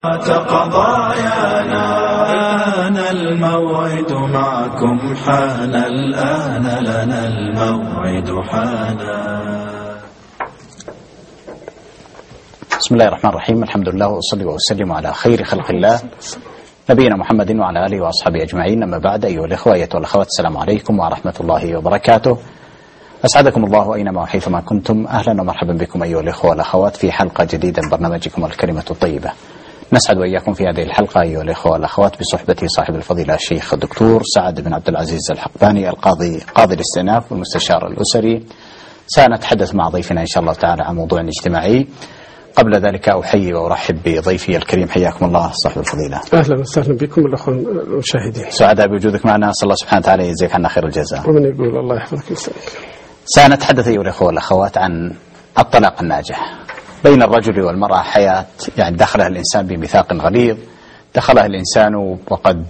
قضايانا آن الموعد معكم حان الآن لنا الموعد حانا. بسم الله الرحمن الرحيم. الحمد لله وأصلي وأسلم على خير خلق الله نبينا محمد وعلى آله وأصحابه أجمعين. أما بعد، أيها الإخوة أيها الأخوات، السلام عليكم ورحمة الله وبركاته. أسعدكم الله أينما وحيثما كنتم. أهلا ومرحبا بكم أيها الإخوة والأخوات في حلقة جديدة من برنامجكم الكلمة الطيبة. نسعد وإياكم في هذه الحلقة أيها الإخوة والأخوات بصحبة صاحب الفضيلة الشيخ الدكتور سعد بن عبد العزيز الحقباني، قاضي الاستئناف والمستشار الأسري. سنتحدث مع ضيفنا إن شاء الله تعالى عن موضوع اجتماعي. قبل ذلك أحيي وأرحب بضيفي الكريم. حياكم الله صاحب الفضيلة. أهلا وسهلا بكم الأخوة المشاهدين. سعداء بوجودك معنا، أسأل الله سبحانه وتعالى يجزيك عنا خير الجزاء. ومن يقول الله يحفظك ويسلمك. سنتحدث أيها الإخوة والأخوات عن الطلاق الناجح. بين الرجل والمرأة حياة يعني دخلها الإنسان بميثاق غليظ، دخلها الإنسان وقد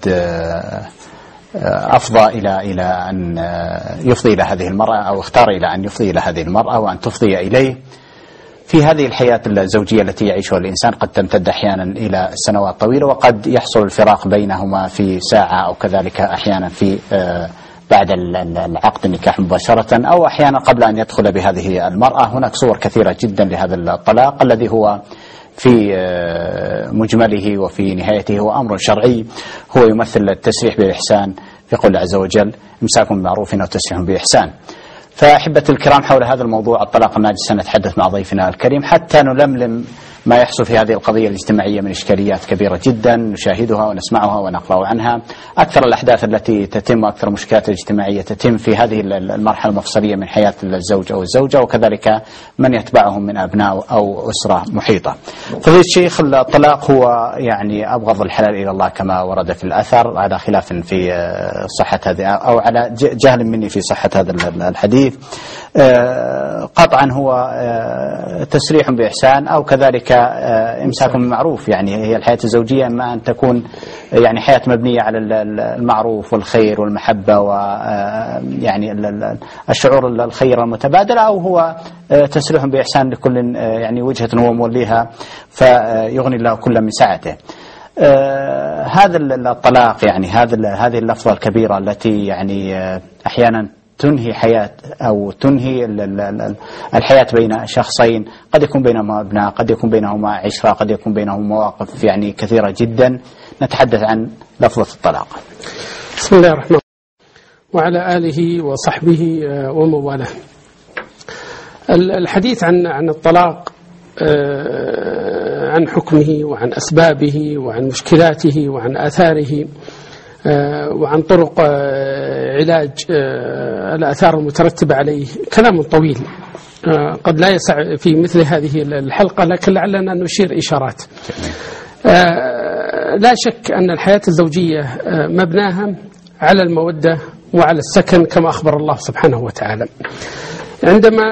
أفضى إلى أن يفضي إلى هذه المرأة، أو اختار إلى أن يفضي إلى هذه المرأة وأن تفضي إليه. في هذه الحياة الزوجية التي يعيشها الإنسان قد تمتد أحيانا إلى سنوات طويلة، وقد يحصل الفراق بينهما في ساعة، أو كذلك أحيانا في بعد العقد النكاح مباشرة، أو أحيانا قبل أن يدخل بهذه المرأة. هناك صور كثيرة جدا لهذا الطلاق الذي هو في مجمله وفي نهايته هو أمر شرعي، هو يمثل التسريح بالإحسان في قول عز وجل: إمساك بمعروف أو تسريح بإحسان. فأحبة الكرام، حول هذا الموضوع الطلاق الناجح سنتحدث مع ضيفنا الكريم حتى نلملم ما يحصل في هذه القضية الاجتماعية من إشكاليات كبيرة جدا نشاهدها ونسمعها ونقرأ عنها. أكثر الأحداث التي تتم وأكثر المشكلات الاجتماعية تتم في هذه المرحلة المفصلية من حياة الزوج أو الزوجة، وكذلك من يتبعهم من أبناء أو أسرة محيطة. فضيلة الشيخ، الطلاق هو يعني أبغض الحلال إلى الله كما ورد في الأثر، على خلاف في صحة هذه أو على جهل مني في صحة هذا الحديث. قطعا هو تسريح بإحسان أو كذلك إمساك بالمعروف. يعني هي الحياة الزوجية إما أن تكون يعني حياة مبنية على المعروف والخير والمحبة ويعني الشعور الخير المتبادل، أو هو تسريح بإحسان لكل يعني وجهة هو موليها فيغني الله كل من سعته. هذا الطلاق يعني هذه اللفظة الكبيرة التي يعني أحيانا تنهي حياة أو تنهي الحياة بين شخصين، قد يكون بينهما أبناء، قد يكون بينهما عشرة، قد يكون بينهما مواقف يعني كثيرة جدا. نتحدث عن لفظة الطلاق. بسم الله الرحمن الرحيم وعلى آله وصحبه وموالاه. الحديث عن الطلاق، عن حكمه وعن أسبابه وعن مشكلاته وعن آثاره وعن طرق علاج الآثار المترتبة عليه كلام طويل قد لا يسع في مثل هذه الحلقة، لكن لعلنا نشير إشارات. لا شك أن الحياة الزوجية مبناها على المودة وعلى السكن كما أخبر الله سبحانه وتعالى. عندما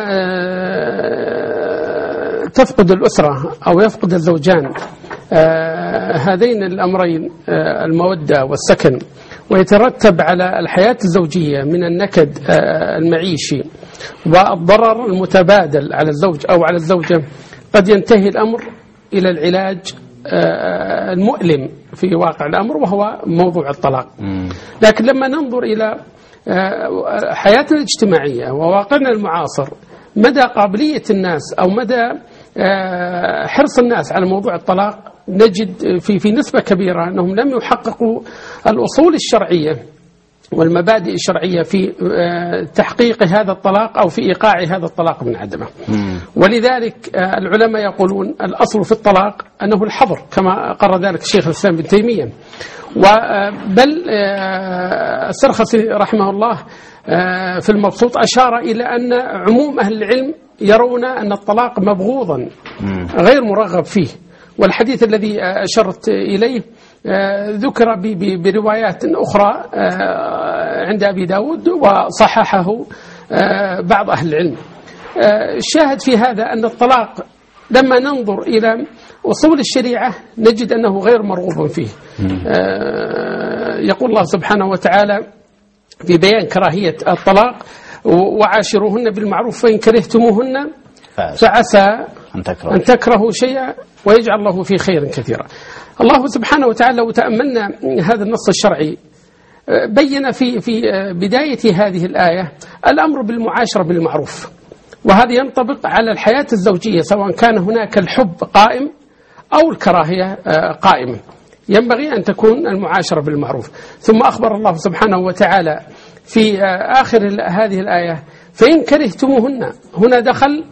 تفقد الأسرة أو يفقد الزوجان هذين الأمرين، المودة والسكن، ويترتب على الحياة الزوجية من النكد المعيشي والضرر المتبادل على الزوج أو على الزوجة، قد ينتهي الأمر إلى العلاج المؤلم في واقع الأمر وهو موضوع الطلاق. لكن لما ننظر إلى حياتنا الاجتماعية وواقعنا المعاصر، مدى قابلية الناس أو مدى حرص الناس على موضوع الطلاق، نجد في نسبة كبيرة أنهم لم يحققوا الأصول الشرعية والمبادئ الشرعية في تحقيق هذا الطلاق أو في إيقاع هذا الطلاق من عدمه. ولذلك العلماء يقولون الأصل في الطلاق أنه الحظر، كما قرر ذلك الشيخ الإسلام ابن تيمية. بل السرخسي رحمه الله في المبسوط أشار إلى أن عموم أهل العلم يرون أن الطلاق مبغوضا غير مرغب فيه. والحديث الذي أشرت إليه ذكر بروايات أخرى عند أبي داود وصححه بعض أهل العلم. الشاهد في هذا أن الطلاق لما ننظر إلى أصول الشريعة نجد أنه غير مرغوب فيه. يقول الله سبحانه وتعالى في بيان كراهية الطلاق: وعاشروهن بالمعروف فإن كرهتموهن فعسى أن تكرهوا شيئا ويجعل الله فيه خيرا كثيرا. الله سبحانه وتعالى لو تأملنا هذا النص الشرعي بين في بداية هذه الآية الأمر بالمعاشرة بالمعروف، وهذا ينطبق على الحياة الزوجية سواء كان هناك الحب قائم أو الكراهية قائمة، ينبغي أن تكون المعاشرة بالمعروف. ثم أخبر الله سبحانه وتعالى في آخر هذه الآية فإن كرهتموهن، هنا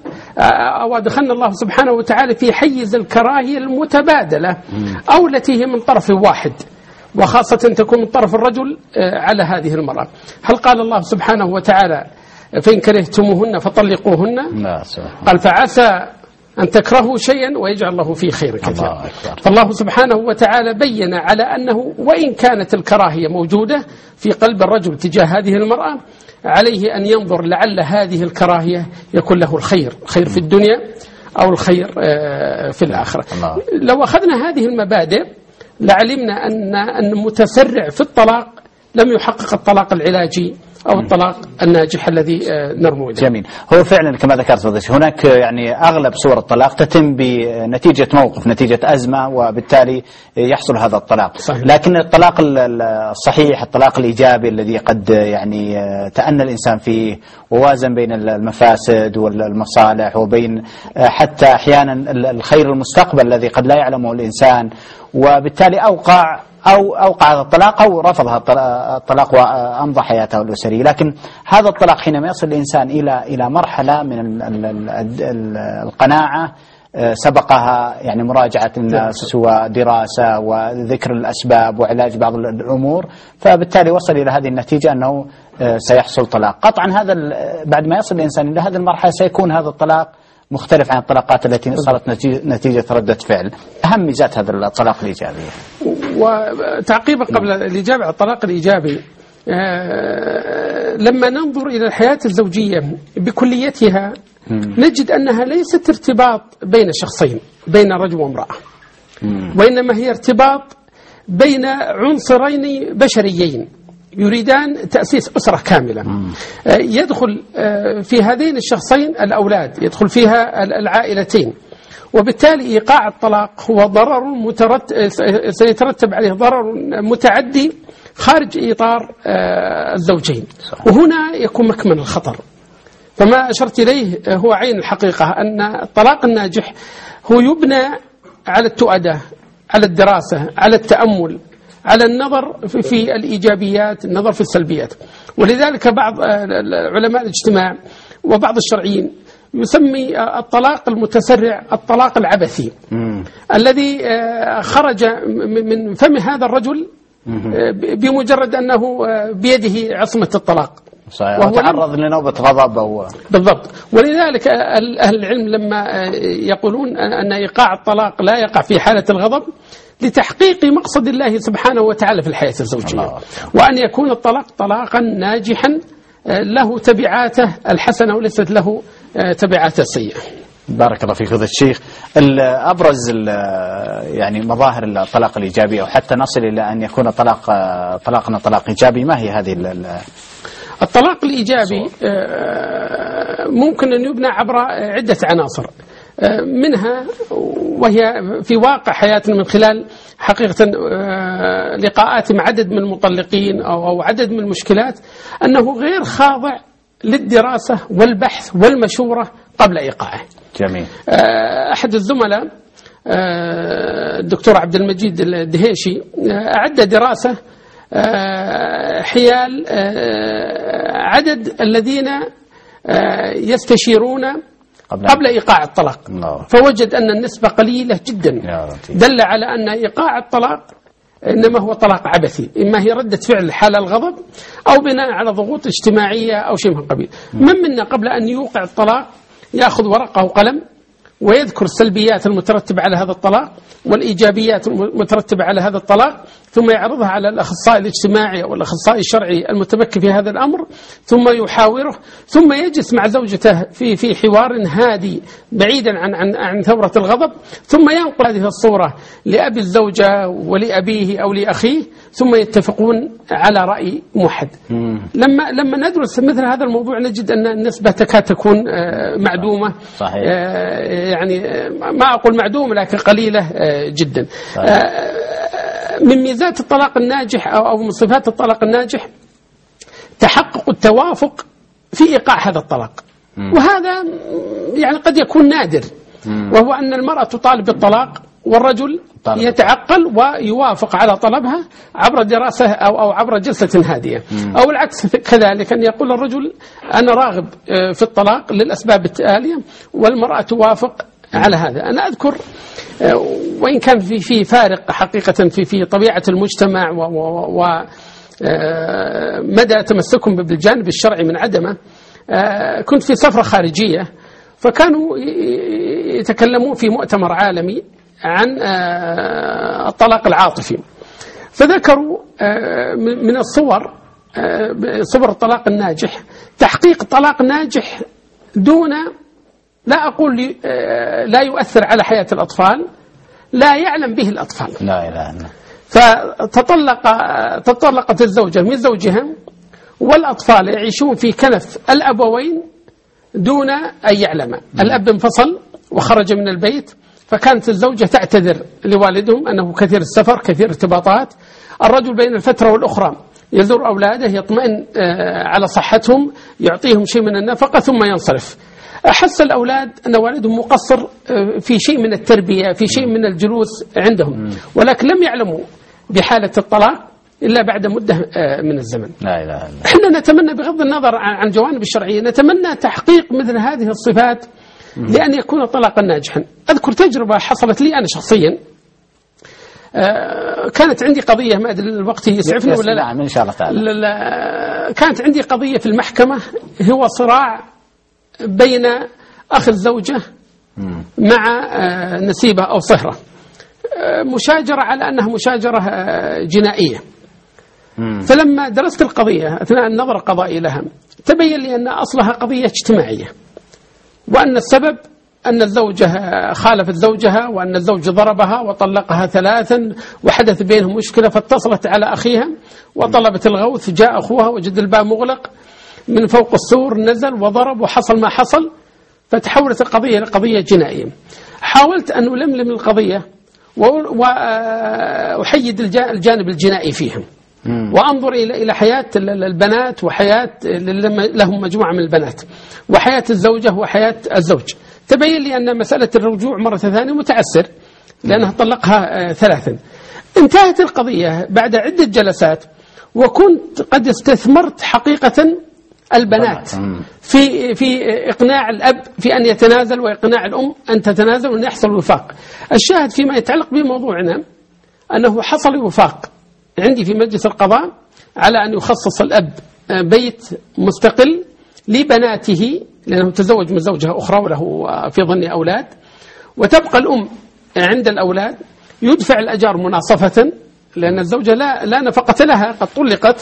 دخلنا الله سبحانه وتعالى في حيز الكراهية المتبادلة أو التي هي من طرف واحد، وخاصة تكون من طرف الرجل على هذه المرأة. هل قال الله سبحانه وتعالى فإن كرهتموهن فطلقوهن؟ قال فعسى أن تكرهوا شيئا ويجعل الله فيه خير كثير. فالله سبحانه وتعالى بين على أنه وإن كانت الكراهية موجودة في قلب الرجل تجاه هذه المرأة عليه أن ينظر لعل هذه الكراهية يكون له الخير في الدنيا أو الخير في الآخرة. لو أخذنا هذه المبادئ لعلمنا أن المتسرع في الطلاق لم يحقق الطلاق العلاجي أو الطلاق الناجح الذي نرمو إليه. جميل. هو فعلا كما ذكرت فضيلتك هناك يعني أغلب صور الطلاق تتم بنتيجة موقف، نتيجة أزمة، وبالتالي يحصل هذا الطلاق. صحيح. لكن الطلاق الصحيح، الطلاق الإيجابي الذي قد يعني تأنى الإنسان فيه ووازن بين المفاسد والمصالح وبين حتى أحيانا الخير المستقبل الذي قد لا يعلمه الإنسان، وبالتالي أوقع هذا الطلاق أو رفض هذا الطلاق وأمضى حياته الأسرية. لكن هذا الطلاق حينما يصل الإنسان إلى مرحلة من القناعة سبقها يعني مراجعة الناس ودراسة وذكر الأسباب وعلاج بعض الأمور، فبالتالي وصل إلى هذه النتيجة أنه سيحصل طلاق. قطعا هذا بعد ما يصل الإنسان إلى هذه المرحلة سيكون هذا الطلاق مختلف عن الطلاقات التي صارت نتيجة ردة فعل. أهم ميزات هذا الطلاق الإيجابي. وتعقيبا قبل الإجابة على الطلاق الإيجابي، لما ننظر إلى الحياة الزوجية بكليتها نجد أنها ليست ارتباط بين شخصين، بين رجل وامرأة، وإنما هي ارتباط بين عنصرين بشريين يريدان تأسيس أسرة كاملة. يدخل في هذين الشخصين الأولاد، يدخل فيها العائلتين، وبالتالي إيقاع الطلاق هو ضرر سيترتب عليه ضرر متعدي خارج إطار الزوجين، وهنا يكون مكمن الخطر. فما أشرت إليه هو عين الحقيقة، أن الطلاق الناجح هو يبنى على التؤدة، على الدراسة، على التأمل، على النظر في الإيجابيات، النظر في السلبيات. ولذلك بعض علماء الاجتماع وبعض الشرعيين يسمي الطلاق المتسرع الطلاق العبثي، الذي خرج من فم هذا الرجل بمجرد أنه بيده عصمة الطلاق، وهو تعرض لنوبة غضب بالضبط. ولذلك أهل العلم لما يقولون أن إيقاع الطلاق لا يقع في حالة الغضب لتحقيق مقصد الله سبحانه وتعالى في الحياة الزوجية، وأن يكون الطلاق طلاقا ناجحا له تبعاته الحسنة وليست له تبعاته السيئة. بارك الله فيك فضيلة الشيخ. أبرز يعني مظاهر الطلاق الإيجابي، أو حتى نصل إلى أن يكون طلاقنا طلاق إيجابي، ما هي هذه الطلاق الإيجابي؟ ممكن أن يبنى عبر عدة عناصر، منها وهي في واقع حياتنا من خلال حقيقة لقاءات مع عدد من المطلقين أو عدد من المشكلات، أنه غير خاضع للدراسة والبحث والمشورة قبل إيقاعه. جميل. أحد الزملاء الدكتور عبد المجيد الدهيشي أعد دراسة حيال عدد الذين يستشيرون قبل إيقاع الطلاق، فوجد أن النسبة قليلة جدا، دل على أن إيقاع الطلاق إنما هو طلاق عبثي، إما هي ردة فعل حال الغضب أو بناء على ضغوط اجتماعية أو شيء من القبيل. من منا قبل أن يوقع الطلاق يأخذ ورقة وقلم ويذكر السلبيات المترتبة على هذا الطلاق والإيجابيات المترتبة على هذا الطلاق، ثم يعرضها على الأخصائي الاجتماعي أو الأخصائي الشرعي المتمكن في هذا الأمر، ثم يحاوره، ثم يجلس مع زوجته في حوار هادي بعيدا عن ثورة الغضب، ثم ينقل هذه الصورة لأبي الزوجة ولأبيه أو لأخيه، ثم يتفقون على رأي موحد. لما ندرس مثل هذا الموضوع نجد أن النسبة تكاد تكون معدومة. صحيح. يعني ما أقول معدومة لكن قليلة جدا. من ميزات الطلاق الناجح أو من صفات الطلاق الناجح تحقق التوافق في إيقاع هذا الطلاق، وهذا يعني قد يكون نادر، وهو أن المرأة تطالب بالطلاق والرجل يتعقل ويوافق على طلبها عبر دراسة أو عبر جلسة هادئة، أو العكس كذلك، أن يقول الرجل أنا راغب في الطلاق للأسباب التالية والمرأة توافق على هذا. أنا أذكر وإن كان في فارق حقيقة في طبيعة المجتمع ومدى تمسكهم بالجانب الشرعي من عدمه، كنت في سفرة خارجية فكانوا يتكلمون في مؤتمر عالمي عن الطلاق العاطفي، فذكروا من الصور صور الطلاق الناجح تحقيق طلاق ناجح دون، لا أقول لا يؤثر على حياة الأطفال، لا يعلم به الأطفال. لا إله إلا الله. فتطلقت الزوجة من زوجها والأطفال يعيشون في كنف الأبوين دون أن يعلم. الأب انفصل وخرج من البيت، فكانت الزوجة تعتذر لوالدهم أنه كثير السفر كثير ارتباطات. الرجل بين الفترة والأخرى يزور أولاده، يطمئن على صحتهم، يعطيهم شيء من النفقة ثم ينصرف. أحس الأولاد أن والدهم مقصر في شيء من التربية، في شيء من الجلوس عندهم، ولكن لم يعلموا بحالة الطلاق إلا بعد مدة من الزمن. لا إله إلا الله. احنا نتمنى بغض النظر عن جوانب الشرعية، نتمنى تحقيق مثل هذه الصفات لأن يكون طلاقا ناجحا. أذكر تجربة حصلت لي أنا شخصيا، كانت عندي قضية، ما أدري الوقت يسعفني ولا لا. نعم إن شاء الله تعالى. كانت عندي قضية في المحكمة، هو صراع بين أخ الزوجة مع نسيبة أو صهرة، مشاجرة على أنها مشاجرة جنائية. فلما درست القضية أثناء النظر القضائي لها تبين لي أن أصلها قضية اجتماعية، وأن السبب أن الزوجة خالفت زوجها، وأن الزوج ضربها وطلقها 3 وحدث بينهم مشكلة، فاتصلت على أخيها وطلبت الغوث. جاء أخوها وجد الباب مغلق، من فوق السور نزل وضرب وحصل ما حصل، فتحولت القضية لقضية جنائية. حاولت أن ألملم القضية وأحيد الجانب الجنائي فيهم، وأنظر إلى حياة البنات وحياة لهم مجموعة من البنات، وحياة الزوجة وحياة الزوج. تبين لي أن مسألة الرجوع مرة ثانية متعسر لأنها طلقها 3. انتهت القضية بعد عدة جلسات، وكنت قد استثمرت حقيقة البنات في إقناع الأب في أن يتنازل، وإقناع الأم أن تتنازل، وأن يحصل وفاق. الشاهد فيما يتعلق بموضوعنا أنه حصل وفاق عندي في مجلس القضاء على أن يخصص الأب بيت مستقل لبناته، لأنه تزوج من زوجها أخرى وله في ظني أولاد، وتبقى الأم عند الأولاد. يدفع الأجار مناصفة، لأن الزوجة لا نفقة لها، قد طلقت.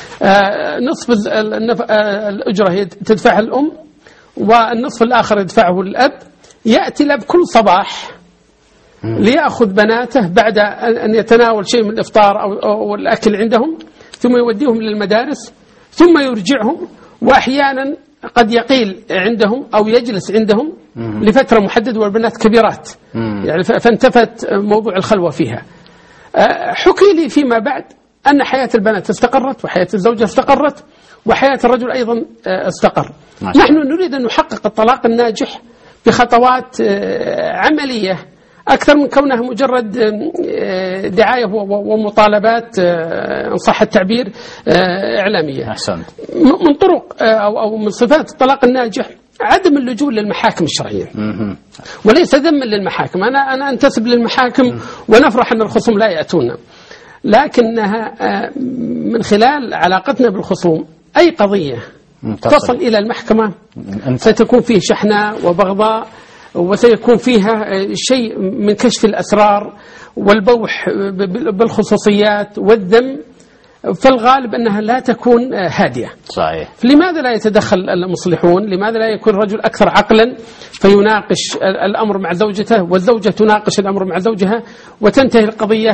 نصف الأجرة تدفعها الأم، والنصف الآخر يدفعه الأب. يأتي الأب كل صباح ليأخذ بناته بعد أن يتناول شيء من الإفطار أو الأكل عندهم، ثم يوديهم للمدارس، ثم يرجعهم، وأحيانا قد يقيل عندهم أو يجلس عندهم لفترة محددة، والبنات كبيرات يعني، فانتفت موضوع الخلوة فيها. حكي لي فيما بعد أن حياة البنات استقرت، وحياة الزوجة استقرت، وحياة الرجل أيضا استقر. نحن نريد أن نحقق الطلاق الناجح بخطوات عملية أكثر من كونها مجرد دعاية ومطالبات إن صح التعبير إعلامية. أحسنت. من طرق أو من صفات الطلاق الناجح عدم اللجوء للمحاكم الشرعية، وليس ذما للمحاكم. أنا أنتسب للمحاكم ونفرح أن الخصوم لا يأتون، لكنها من خلال علاقتنا بالخصوم أي قضية تصل إلى المحكمة ستكون فيه شحناء وبغضاء، وسيكون فيها شيء من كشف الأسرار والبوح بالخصوصيات والذم، فالغالب أنها لا تكون هادئة. صحيح. لماذا لا يتدخل المصلحون؟ لماذا لا يكون الرجل أكثر عقلا فيناقش الأمر مع زوجته، والزوجة تناقش الأمر مع زوجها، وتنتهي القضية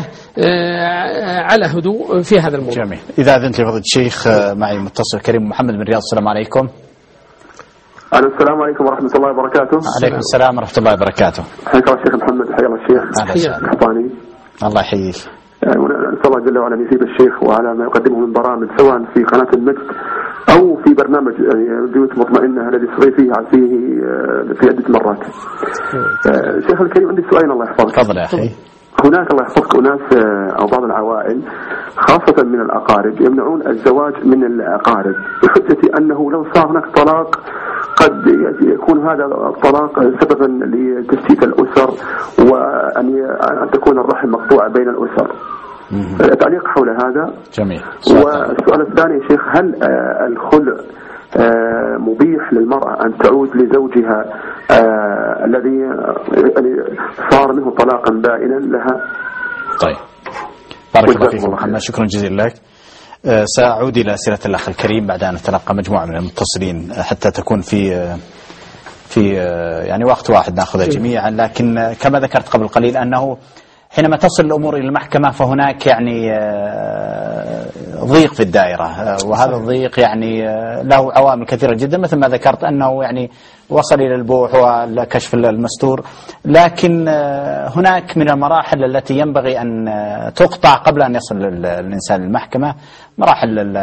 على هدوء في هذا الموضوع. جميل. إذا أذنت لفضيلة الشيخ، معي متصل كريم محمد من الرياض. السلام عليكم. السلام عليكم ورحمة الله وبركاته. عليكم السلام ورحمة الله وبركاته. حياك الله الشيخ محمد. حيا الله الشيخ. أهلا الحطاني. الله يحييك. نسأل الله جل وعلا أن يثيب الشيخ وعلى ما يقدمه من برامج سواء في قناة المجد أو في برنامج يعني بيوت مطمئنة الذي استضيف فيه في عدة مرات. شيخ الكريم عندي سؤال الله يحفظك. تفضل يا أخي. هناك الله يحفظك أناس أو بعض العوائل خاصة من الأقارب يمنعون الزواج من الأقارب بحجة أنه لو صار هناك طلاق قد يكون هذا الطلاق سببا لتشتيت الأسر وأن تكون الرحم مقطوعة بين الأسر. تعليق حول هذا. جميل. والسؤال الثاني يا شيخ، هل الخلع مبيح للمرأة أن تعود لزوجها الذي صار منه طلاقا بائنا لها؟ طيب بارك الله فيك محمد، شكرا جزيلا لك. سأعود إلى أسئلة الأخ الكريم بعد أن نتلقى مجموعة من المتصلين حتى تكون في يعني وقت واحد نأخذها جميعا. لكن كما ذكرت قبل قليل أنه حينما تصل الأمور إلى المحكمة فهناك يعني ضيق في الدائرة، وهذا الضيق يعني له عوامل كثيرة جدا مثل ما ذكرت أنه يعني وصل إلى البوح والكشف المستور. لكن هناك من المراحل التي ينبغي أن تقطع قبل أن يصل الإنسان للمحكمة، مراحل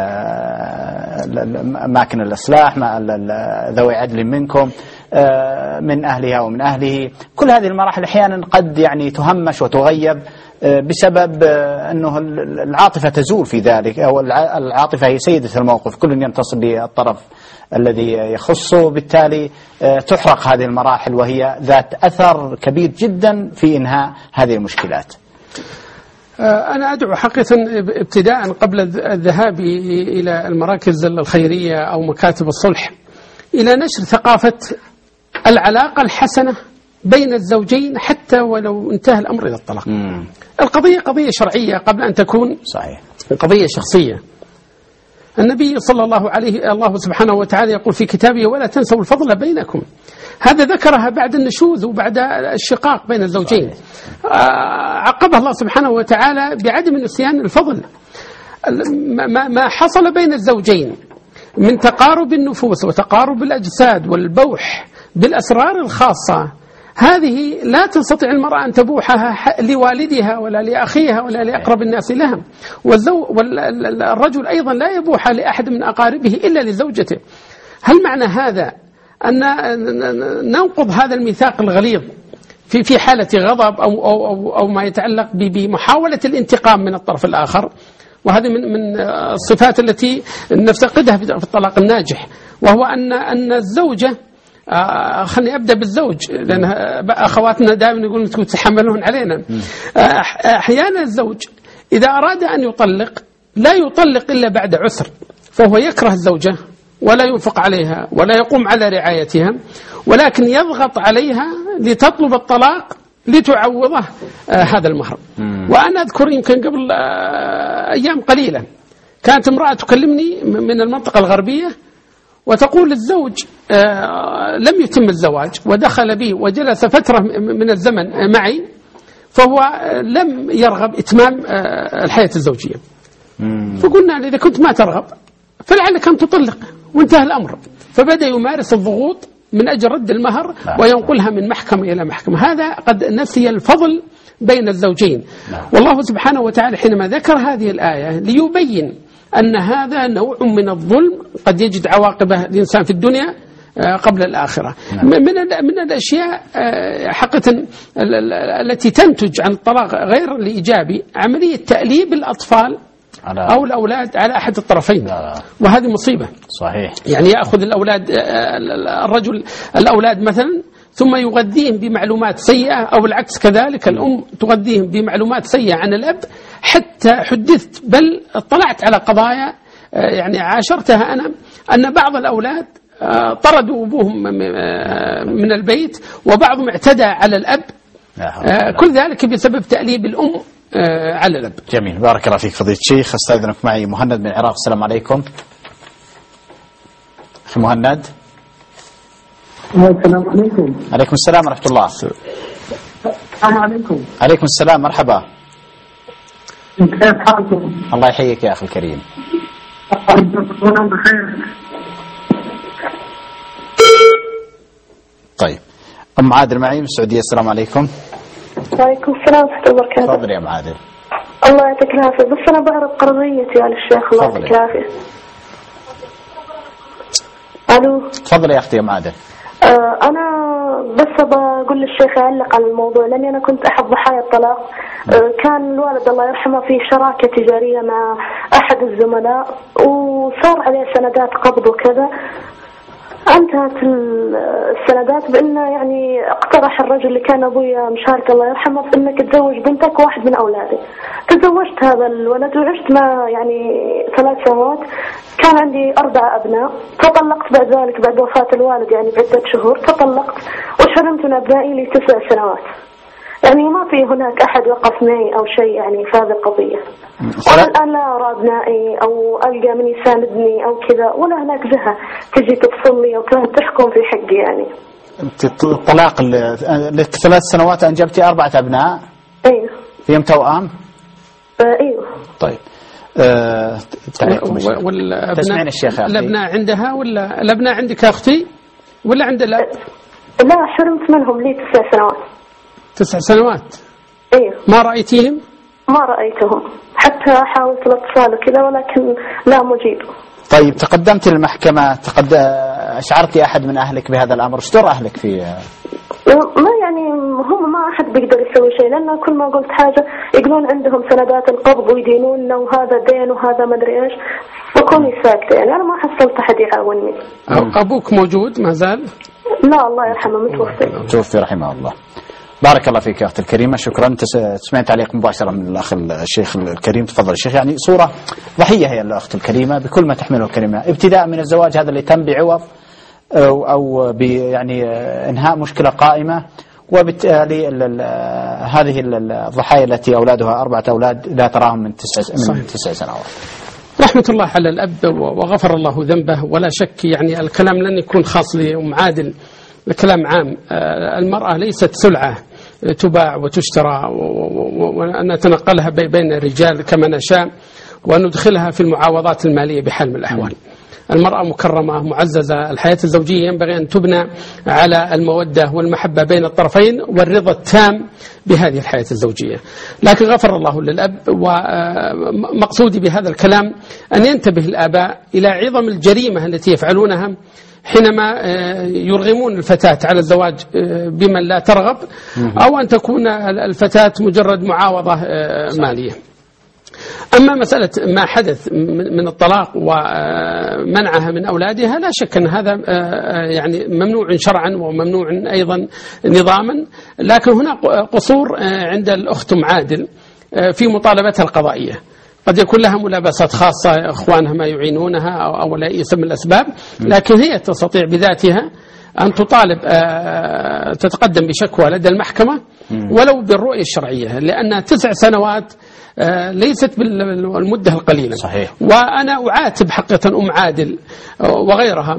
أماكن الإصلاح، ذوي عدل منكم، من أهلها ومن أهله. كل هذه المراحل أحيانا قد يعني تهمش وتغيب بسبب أنه العاطفة تزول في ذلك، أو العاطفة هي سيدة الموقف، كل ينتصر للطرف الذي يخصه، بالتالي تحرق هذه المراحل وهي ذات أثر كبير جدا في إنهاء هذه المشكلات. أنا أدعو حقيقة ابتداء قبل الذهاب إلى المراكز الخيرية أو مكاتب الصلح إلى نشر ثقافة العلاقة الحسنة بين الزوجين حتى ولو انتهى الأمر إلى الطلاق. القضية قضية شرعية قبل أن تكون صحيح قضية شخصية. النبي صلى الله عليه الله سبحانه وتعالى يقول في كتابه ولا تنسوا الفضل بينكم. هذا ذكرها بعد النشوذ وبعد الشقاق بين الزوجين. عقبها الله سبحانه وتعالى بعدم نسيان الفضل. ما حصل بين الزوجين من تقارب النفوس وتقارب الأجساد والبوح بالأسرار الخاصة، هذه لا تستطيع المرأة أن تبوحها لوالدها ولا لأخيها ولا لأقرب الناس لها. والرجل أيضا لا يبوح لأحد من أقاربه إلا لزوجته. هل معنى هذا أن ننقض هذا الميثاق الغليظ في حالة غضب أو ما يتعلق بمحاولة الانتقام من الطرف الآخر؟ وهذه من الصفات التي نفتقدها في الطلاق الناجح، وهو أن الزوجة خلني أبدأ بالزوج لأن أخواتنا دائما يقولون تحملون علينا. أحيانا الزوج إذا أراد أن يطلق لا يطلق إلا بعد عسر، فهو يكره الزوجة ولا ينفق عليها ولا يقوم على رعايتها، ولكن يضغط عليها لتطلب الطلاق لتعوضه هذا المهر. وأنا أذكر يمكن قبل أيام قليلة كانت امرأة تكلمني من المنطقة الغربية وتقول للزوج لم يتم الزواج ودخل بي وجلس فترة من الزمن معي، فهو لم يرغب إتمام الحياة الزوجية. فقلنا إذا كنت ما ترغب فلعلك أن تطلق وانتهى الأمر. فبدأ يمارس الضغوط من أجل رد المهر وينقلها من محكمة إلى محكمة. هذا قد نسي الفضل بين الزوجين. والله سبحانه وتعالى حينما ذكر هذه الآية ليبين أن هذا نوع من الظلم قد يجد عواقبه الإنسان في الدنيا قبل الآخرة. من الأشياء حقيقة التي تنتج عن الطلاق غير الإيجابي عملية تأليب الأطفال أو الأولاد على أحد الطرفين. وهذه مصيبة. صحيح. يعني يأخذ الأولاد الرجل الأولاد مثلا ثم يغذيهم بمعلومات سيئة، أو العكس كذلك الأم تغذيهم بمعلومات سيئة عن الأب. حتى حدثت بل اطلعت على قضايا يعني عاشرتها أنا أن بعض الأولاد طردوا أبوهم من البيت وبعضهم اعتدى على الأب، كل ذلك بسبب تأليب الأم على الأب. جميل، بارك الله فيك فضيلة الشيخ. استاذنك معي مهند من العراق. السلام عليكم أخي مهند. السلام عليكم. عليكم السلام ورحمة الله. السلام عليكم. عليكم السلام، مرحبا. كيف حالكم؟ الله يحييك يا أخي الكريم. أنا بخير. طيب أم عادل معي من السعودية. السلام عليكم. وعليكم السلام ورحمة الله وبركاته. تفضل يا أم عادل. الله يعطيك العافية، بس أنا بعرض قضيتي على الشيخ. الله يعطيك العافية. ألو. تفضل يا أختي يا أم عادل. أنا بس بقول للشيخ يعلق على الموضوع، لأني أنا كنت أحد ضحايا الطلاق. كان الوالد الله يرحمه في شراكة تجارية مع أحد الزملاء، وصار عليه سندات قبض وكذا. انتهت السندات بأنه يعني اقترح الرجل اللي كان أبويا مشارك الله يرحمه بأنك تزوج بنتك واحد من أولادي. تزوجت هذا الولد وعشت معه يعني 3 سنوات. كان عندي 4 أبناء. تطلقت بعد ذلك بعد وفاة الوالد يعني بعدة شهور. تطلقت وحرمت من أبنائي لي 9 سنوات. يعني ما في هناك أحد وقف معي أو شيء يعني في هذه القضية. وأنا الآن لا أرى أبنائي أو ألقى من يساندني أو كذا، ولا هناك جهة تجي تفصلني أو تحكم في حقي يعني. الطلاق لك 3 سنوات أنجبتي 4 أبناء. أيوه. فيهم توأم؟ أيوه. طيب. تسمعين الشيخ يا أختي؟ الأبناء عندها ولا الأبناء عندك يا أختي ولا عند لا حرمت منهم لي 9 سنوات. 9 سنوات. أيوه. ما رأيتيهم؟ ما رأيتهم، حتى حاولت الاتصال وكذا ولكن لا مجيب. طيب تقدمت للمحكمة، أشعرتي أحد من أهلك بهذا الأمر؟ ايش دور أهلك فيه؟ ما يعني هم ما أحد بيقدر يسوي شيء، لأن كل ما قلت حاجة يقولون عندهم سندات القبض ويدينوننا وهذا دين وهذا ما أدري إيش، بكوني ساكتة يعني. أنا ما حصلت أحد يعاونني. أبوك موجود ما زال؟ لا الله يرحمه متوفي. توفي رحمه الله. بارك الله فيك يا أختي الكريمة، شكرا. سمعت تعليق مباشرة من الأخ الشيخ الكريم. تفضل الشيخ. يعني صورة ضحية هي الأخت الكريمة بكل ما تحمله الكلمة، ابتداء من الزواج هذا اللي تم بعوض أو يعني إنهاء مشكلة قائمة، وبالتالي هذه الضحايا التي أولادها 4 أولاد لا تراهم من 9 سنوات. رحمة الله على الأب وغفر الله ذنبه. ولا شك يعني الكلام لن يكون خاص لأم عادل، الكلام عام. المرأة ليست سلعة تباع وتشترى ونتنقلها بين الرجال كما نشاء وندخلها في المعاوضات المالية بحال من الأحوال. المرأة مكرمة معززة. الحياة الزوجية ينبغي أن تبنى على المودة والمحبة بين الطرفين والرضا التام بهذه الحياة الزوجية. لكن غفر الله للأب. ومقصودي بهذا الكلام أن ينتبه الآباء إلى عظم الجريمة التي يفعلونها حينما يرغمون الفتاة على الزواج بمن لا ترغب، أو أن تكون الفتاة مجرد معاوضة مالية. أما مسألة ما حدث من الطلاق ومنعها من أولادها، لا شك أن هذا يعني ممنوع شرعا وممنوع أيضا نظاما. لكن هنا قصور عند الأخت أم عادل في مطالبتها القضائية. قد يكون لها ملابسات خاصة، إخوانها ما يعينونها أو لا يسمى الأسباب، لكن هي تستطيع بذاتها أن تطالب تتقدم بشكوى لدى المحكمة ولو بالرؤية الشرعية، لأنها 9 سنوات ليست بالمدة القليلة. صحيح. وأنا أعاتب حقيقة أم عادل وغيرها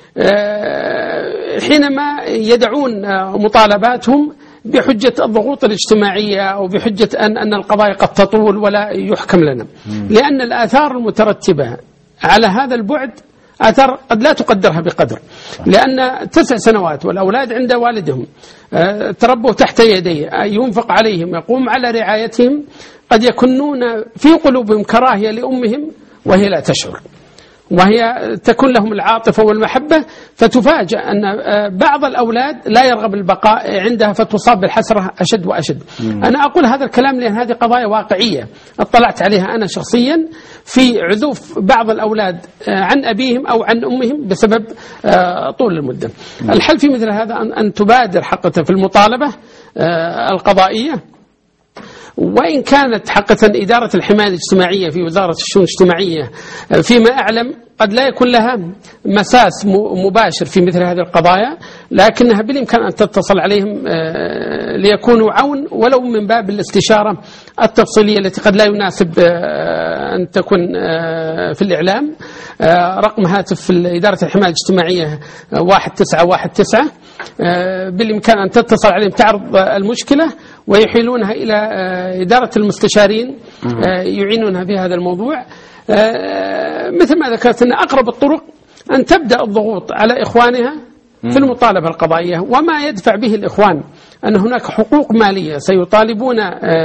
حينما يدعون مطالباتهم بحجة الضغوط الاجتماعية أو بحجة أن القضايا قد تطول ولا يحكم لنا، لأن الآثار المترتبة على هذا البعد آثار قد لا تقدرها بقدر. لأن 9 سنوات والأولاد عند والدهم تربوا تحت يديه، ينفق عليهم، يقوم على رعايتهم، قد يكونون في قلوبهم كراهية لأمهم وهي لا تشعر، وهي تكون لهم العاطفة والمحبة، فتفاجأ أن بعض الأولاد لا يرغب البقاء عندها فتصاب بالحسرة أشد وأشد. أنا أقول هذا الكلام لأن هذه قضايا واقعية اطلعت عليها أنا شخصيا، في عزوف بعض الأولاد عن أبيهم أو عن أمهم بسبب طول المدة. الحل في مثل هذا أن تبادر حقا في المطالبة القضائية. وإن كانت حقا إدارة الحماية الاجتماعية في وزارة الشؤون الاجتماعية فيما أعلم قد لا يكون لها مساس مباشر في مثل هذه القضايا، لكنها بالإمكان أن تتصل عليهم ليكونوا عون ولو من باب الاستشارة التفصيلية التي قد لا يناسب أن تكون في الإعلام. رقم هاتف إدارة الحماية الاجتماعية 1919، بالإمكان أن تتصل عليهم تعرض المشكلة ويحيلونها إلى إدارة المستشارين يعينونها في هذا الموضوع. مثل ما ذكرت أن أقرب الطرق أن تبدأ الضغوط على إخوانها في المطالبة القضائية. وما يدفع به الإخوان أن هناك حقوق مالية سيطالبون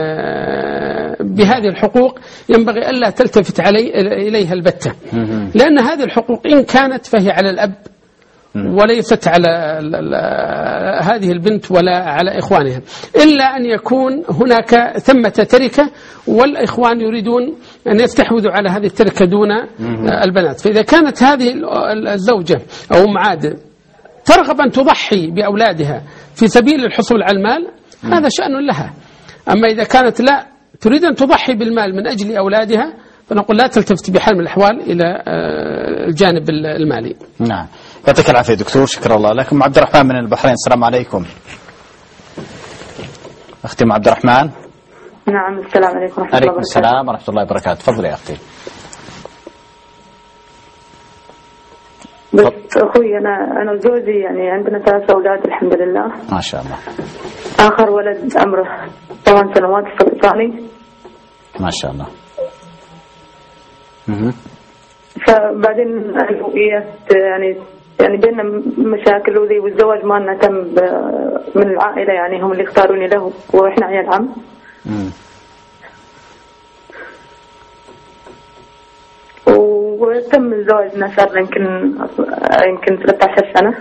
بهذه الحقوق ينبغي ألا تلتفت إليها البتة، لأن هذه الحقوق إن كانت فهي على الأب وليست على هذه البنت ولا على إخوانها، إلا أن يكون هناك ثمة تركة والإخوان يريدون أن يستحوذوا على هذه التركة دون البنات. فإذا كانت هذه الزوجة أو أم عادل ترغب أن تضحي بأولادها في سبيل الحصول على المال هذا شأن لها. أما إذا كانت لا تريد أن تضحي بالمال من أجل أولادها فنقول لا تلتفت بحال من الأحوال إلى الجانب المالي. نعم، يعطيك العافية دكتور، شكرا الله لكم. عبد الرحمن من البحرين، السلام عليكم. أختي عبد الرحمن. نعم، السلام عليكم ورحمة الله وبركاته. عليكم السلام ورحمة الله وبركاته، تفضلي يا أختي. بس أخوي أنا وزوجي يعني عندنا 3 أولاد الحمد لله ما شاء الله. آخر ولد عمره 8 سنوات في الثاني ما شاء الله. فبعدين يعني بيننا مشاكل وذي، والزواج ما لنا تم من العائلة، يعني هم اللي اختاروني له وإحنا عيال عم. وتم زواجنا صار يمكن 13 سنة.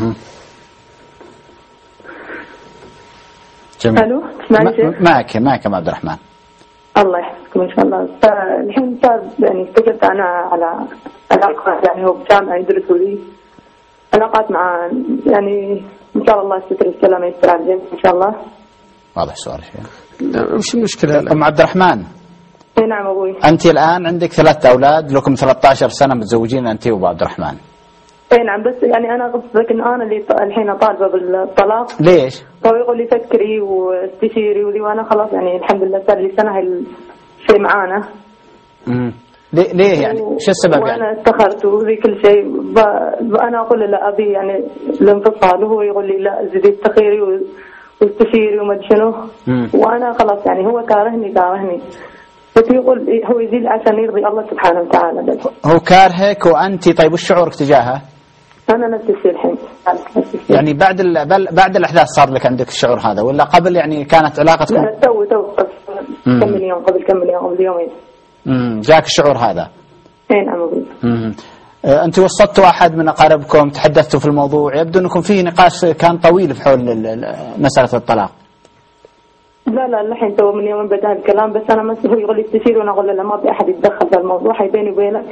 جميل. الو، تسمعني شيخ؟ معك عبد الرحمن. الله يحفظكم ان شاء الله. فالحين صار يعني استجبت انا على علاقات، يعني هو بجامعة يدرسوا لي علاقات مع، يعني ان شاء الله يستر السلامة يستر على الجميع ان شاء الله. واضح السؤال شيء. وش المشكلة؟ أم عبد الرحمن. نعم أبوي. أنت الآن عندك 3 أولاد، لكم 13 سنة متزوجين أنت وأبو عبد الرحمن. اي نعم، بس يعني انا قصدك ان انا اللي الحين طالبه بالطلاق. ليش؟ هو يقول لي فكري واستشيري وذي، وانا خلاص يعني الحمد لله صار لي سنه هالشيء معانا. ليه يعني؟ شو السبب يعني؟ وانا استخرت وذي كل شيء، انا اقول له لا ابي يعني الانفصال، وهو يقول لي لا زيدي استخيري واستشيري وما ادري شنو. وانا خلاص يعني هو كارهني بس يقول هو يزيد عشان يرضي الله سبحانه وتعالى. بس هو كارهك وأنت، طيب وش شعورك تجاهه؟ أنا نفس الشيء الحين. يعني بعد الأحداث صار لك عندك الشعور هذا، ولا قبل يعني كانت علاقتكم؟ لا، تو كم يوم قبل يومين. جاك الشعور هذا؟ اي نعم أبوي. أنت وسطتوا أحد من أقاربكم، تحدثتوا في الموضوع، يبدو أنكم فيه نقاش كان طويل في حول مسألة الطلاق. لا الحين تو من يوم بدأ الكلام، بس أنا هو يقول لي استشير وأنا أقول له لا، ما أبي أحد يتدخل في الموضوع، هي بيني وبينك.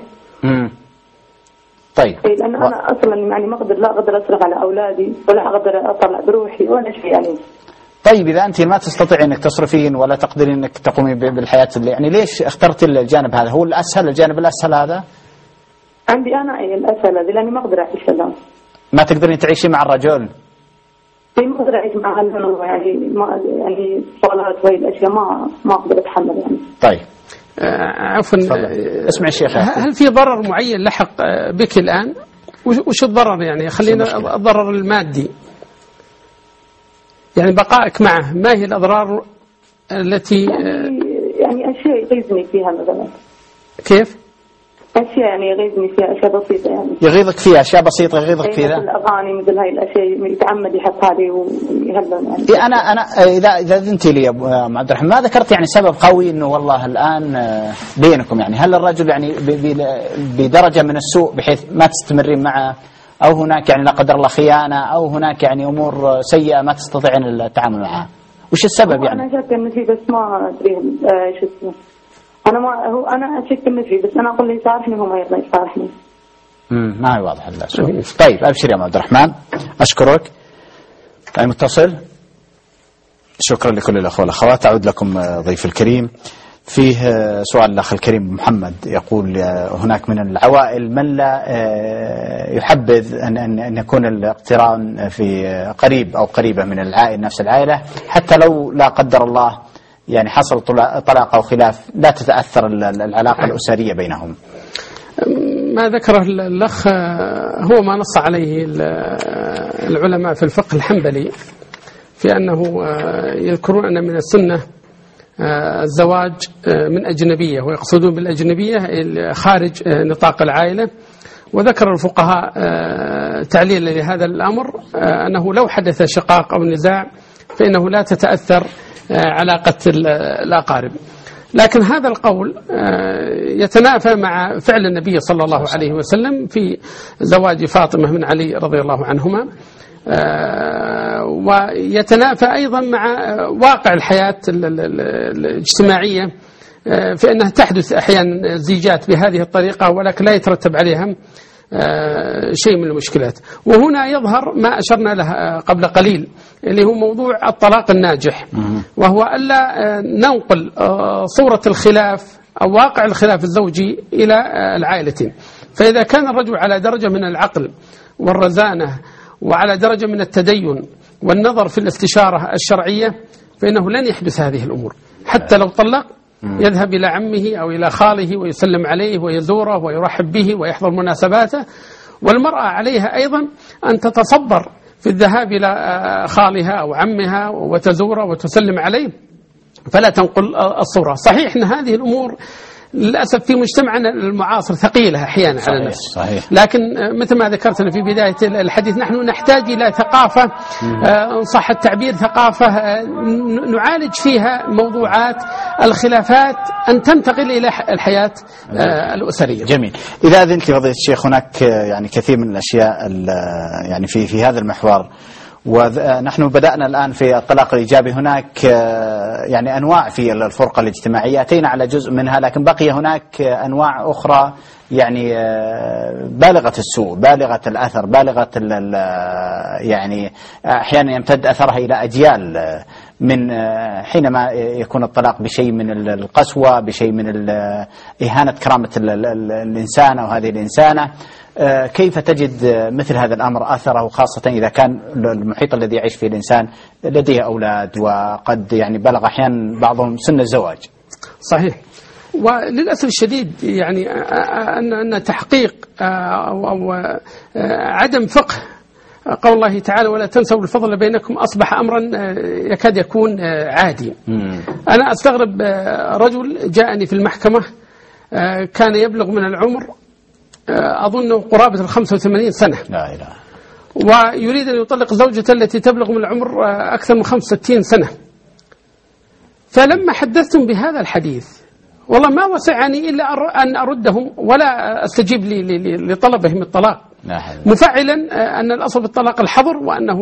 طيب. لأن أنا أصلا يعني لا أقدر أصرف على أولادي ولا أقدر أطلع بروحي ولا شيء يعني. طيب إذا أنت ما تستطيع أنك تصرفين ولا تقدرين أنك تقومي بالحياة اللي يعني، ليش اخترت الجانب هذا؟ هو الأسهل، الجانب الأسهل هذا؟ عندي أنا الأسهل هذه، لأني ما أقدر أعيش الآن. ما تقدرين تعيشي مع الرجل؟ ما أقدر أعيش مع يعني صالات وهي الأشياء ما أقدر أتحمل يعني. طيب. عفوا، اسمع الشيخ، هل في ضرر معين لحق بك الآن؟ وش الضرر يعني؟ خلينا الضرر المادي يعني بقائك معه، ما هي الأضرار التي يعني أشياء يغيظني فيها مثلا؟ كيف؟ أشياء يعني يغيظني فيها، أشياء بسيطة يعني. يغيظك فيها أشياء بسيطة يغيظك فيها؟ مثل الأغاني، مثل هاي الأشياء يتعمد يحط هذه ويهلل يعني. أنا إذا أنت لي يا أبو عبد الرحمن ما ذكرت يعني سبب قوي إنه والله الآن بينكم يعني، هل الرجل يعني بدرجة من السوء بحيث ما تستمرين معه، أو هناك يعني لا قدر الله خيانة، أو هناك يعني أمور سيئة ما تستطيعين التعامل معها؟ وش السبب يعني؟ أنا شاكة إنه فيه، بس ما أدري شو اسمه. أنا أشك إنه فيه، بس أنا أقول له يصارحني وهو ما يرضى يصارحني. ما هي واضح السؤال. طيب أبشر يا عبد الرحمن، أشكرك. متصل. شكرا لكل الأخوة والأخوات. أعود لكم ضيف الكريم. فيه سؤال الأخ الكريم محمد يقول هناك من العوائل من لا يحبذ أن يكون الاقتران في قريب أو قريبة من العائلة، نفس العائلة، حتى لو لا قدر الله يعني حصل طلاق أو خلاف لا تتأثر العلاقة الأسرية بينهم. ما ذكره الأخ هو ما نص عليه العلماء في الفقه الحنبلي، في أنه يذكرون أن من السنة الزواج من أجنبية، ويقصدون بالأجنبية خارج نطاق العائلة، وذكر الفقهاء تعليلا لهذا الأمر أنه لو حدث شقاق أو نزاع فإنه لا تتأثر علاقة الأقارب. لكن هذا القول يتنافى مع فعل النبي صلى الله عليه وسلم في زواج فاطمة من علي رضي الله عنهما، ويتنافى أيضا مع واقع الحياة الاجتماعية في أنها تحدث أحيانا زيجات بهذه الطريقة ولكن لا يترتب عليها شيء من المشكلات. وهنا يظهر ما أشرنا له قبل قليل اللي هو موضوع الطلاق الناجح، وهو ألا ننقل صورة الخلاف أو واقع الخلاف الزوجي إلى العائلتين. فإذا كان الرجل على درجة من العقل والرزانة وعلى درجة من التدين والنظر في الاستشارة الشرعية فإنه لن يحدث هذه الأمور. حتى لو طلق يذهب إلى عمه أو إلى خاله ويسلم عليه ويزوره ويرحب به ويحضر مناسباته. والمرأة عليها أيضا أن تتصبر في الذهاب إلى خالها أو عمها وتزوره وتسلم عليه، فلا تنقل الصورة. صحيح أن هذه الأمور للأسف في مجتمعنا المعاصر ثقيلة أحيانا على الناس، لكن مثل ما ذكرتنا في بداية الحديث نحن نحتاج إلى ثقافة، إن صح التعبير ثقافة نعالج فيها موضوعات الخلافات أن تنتقل إلى الحياة الأسرية. جميل. إذا أذنت لي فضيلة الشيخ، هناك يعني كثير من الأشياء يعني في هذا المحور، ونحن بدأنا الآن في الطلاق الإيجابي. هناك يعني أنواع في الفرقة الاجتماعية أتينا على جزء منها، لكن بقي هناك أنواع أخرى يعني بالغة السوء، بالغة الأثر، بالغة يعني أحيانا يمتد أثرها إلى أجيال، من حينما يكون الطلاق بشيء من القسوة، بشيء من إهانة كرامة الإنسان أو هذه الإنسانة. كيف تجد مثل هذا الأمر أثره، خاصة إذا كان المحيط الذي يعيش فيه الإنسان لديه أولاد وقد يعني بلغ أحيانا بعضهم سن الزواج؟ صحيح. وللأسف الشديد يعني أن تحقيق أو عدم فقه قول الله تعالى ولا تنسوا الفضل بينكم أصبح أمرا يكاد يكون عادي. أنا أستغرب رجل جاءني في المحكمة كان يبلغ من العمر أظن قرابة 85 سنة، لا إله، ويريد أن يطلق زوجته التي تبلغ من العمر أكثر من 65 سنة. فلما حدثتم بهذا الحديث والله ما وسعني إلا أن أردهم ولا أستجيب لطلبهم الطلاق، مفعلا أن الأصل بالطلاق الحظر، وأنه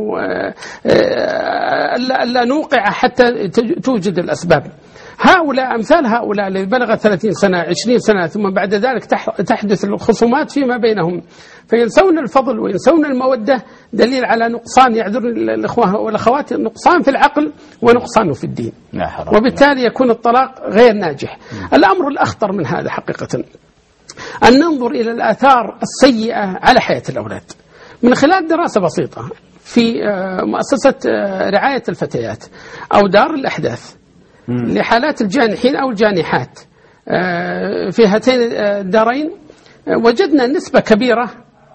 لا نوقع حتى توجد الأسباب. هؤلاء أمثال هؤلاء الذي بلغ 30 سنة 20 سنة ثم بعد ذلك تحدث الخصومات فيما بينهم فينسون الفضل وينسون المودة، دليل على نقصان، يعذر الإخوة والأخوات، نقصان في العقل ونقصان في الدين، وبالتالي يكون الطلاق غير ناجح. الأمر الأخطر من هذا حقيقة أن ننظر إلى الآثار السيئة على حياة الأولاد من خلال دراسة بسيطة في مؤسسة رعاية الفتيات أو دار الأحداث لحالات الجانحين أو الجانحات في هاتين الدارين. وجدنا نسبة كبيرة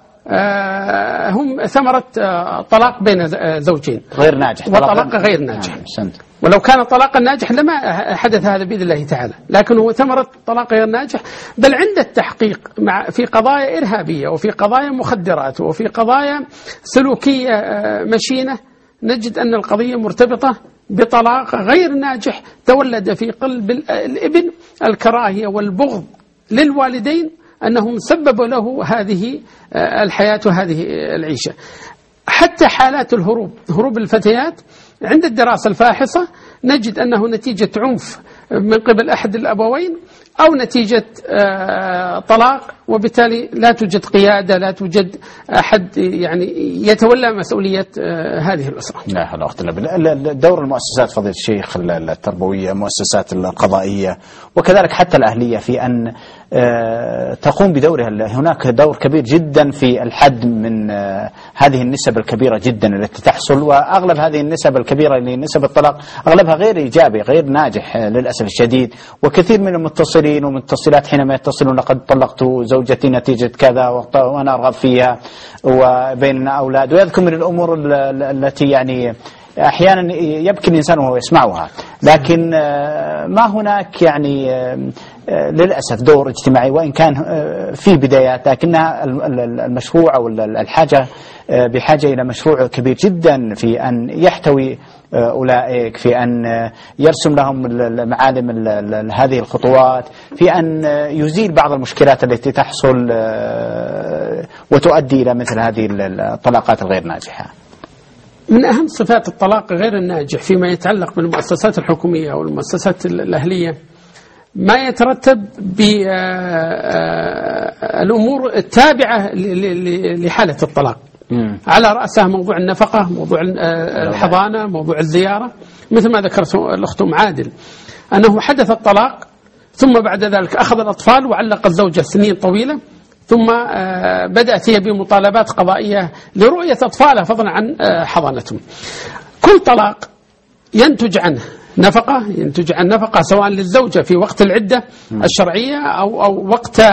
هم ثمرة طلاق بين زوجين غير ناجح، وطلاق غير ناجح. ولو كان طلاقا ناجح لما حدث هذا بإذن الله تعالى، لكن هو ثمرة طلاق غير ناجح. بل عند التحقيق في قضايا إرهابية وفي قضايا مخدرات وفي قضايا سلوكية مشينة نجد أن القضية مرتبطة بطلاق غير ناجح تولد في قلب الابن الكراهية والبغض للوالدين أنهم سببوا له هذه الحياة وهذه العيشة. حتى حالات هروب الفتيات عند الدراسة الفاحصة نجد أنه نتيجة عنف من قبل أحد الأبوين أو نتيجة طلاق، وبالتالي لا توجد قيادة، لا توجد أحد يعني يتولى مسؤولية هذه الأسرة. لا حول ولا قوة إلا بالله. دور المؤسسات فضيلة الشيخ التربوية، المؤسسات القضائية وكذلك حتى الأهلية في أن تقوم بدورها. هناك دور كبير جدا في الحد من هذه النسب الكبيرة جدا التي تحصل، وأغلب هذه النسب الكبيرة لنسب الطلاق أغلبها غير إيجابي غير ناجح للأسف الشديد. وكثير من المتصلين ومتصلات حينما يتصلون لقد طلقت زوجتي نتيجة كذا وأنا أرغب فيها وبيننا أولاد، ويذكر من الأمور التي يعني أحيانا يبكي الإنسان وهو يسمعها، لكن ما هناك يعني للأسف دور اجتماعي، وإن كان في بدايات، لكنها المشروع أو الحاجة بحاجة إلى مشروع كبير جدا في أن يحتوي أولئك، في أن يرسم لهم معالم هذه الخطوات، في أن يزيل بعض المشكلات التي تحصل وتؤدي إلى مثل هذه الطلاقات الغير ناجحة. من أهم صفات الطلاق غير الناجح فيما يتعلق بالمؤسسات الحكومية أو المؤسسات الأهلية ما يترتب بالأمور التابعة لحالة الطلاق، على رأسها موضوع النفقة، موضوع الحضانة، موضوع الزيارة، مثل ما ذكرت الأخت أم عادل أنه حدث الطلاق ثم بعد ذلك أخذ الأطفال وعلق الزوجة سنين طويلة، ثم بدأت هي بمطالبات قضائية لرؤية أطفالها فضلا عن حضانتهم. كل طلاق ينتج عنه نفقة، ينتج عن نفقة سواء للزوجة في وقت العدة الشرعية أو وقت